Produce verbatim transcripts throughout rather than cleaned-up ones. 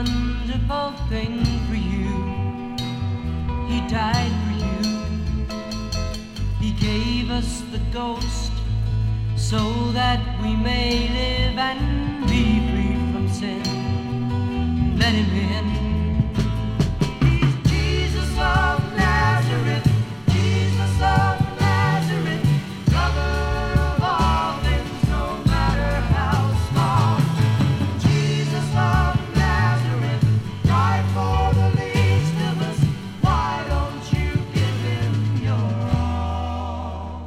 wonderful thing for you. He died for you. He gave us the ghost so that we may live and be free from sin. Let him in. He's Jesus of Nazareth, Jesus of Nazareth, lover of all things, no matter how small. Jesus of Nazareth, died for the least of us. Why don't you give him your all?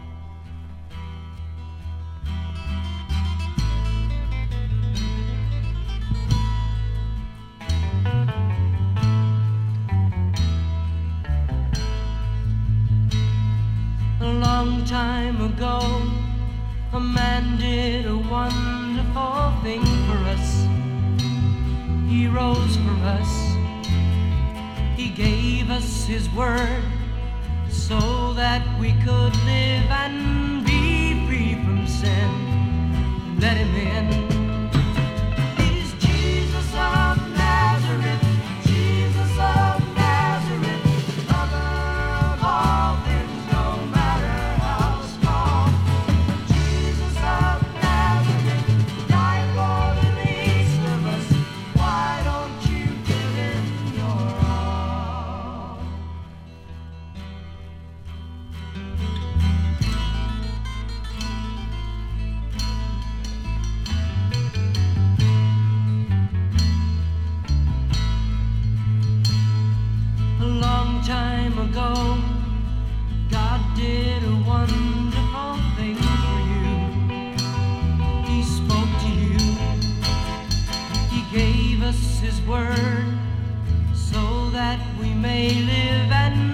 A long time ago, a man did a wonderful thing for us. He rose for us. He gave us his word so that we could live and be free from sin. Let him in. He's Jesus of Nazareth, Jesus of Nazareth, lover of all things, no matter how small. Jesus of Nazareth, died for the least of us. Why don't you give him your all? A long time ago, God did a wonderful thing for you. He spoke to you. He gave us his word so that we may live and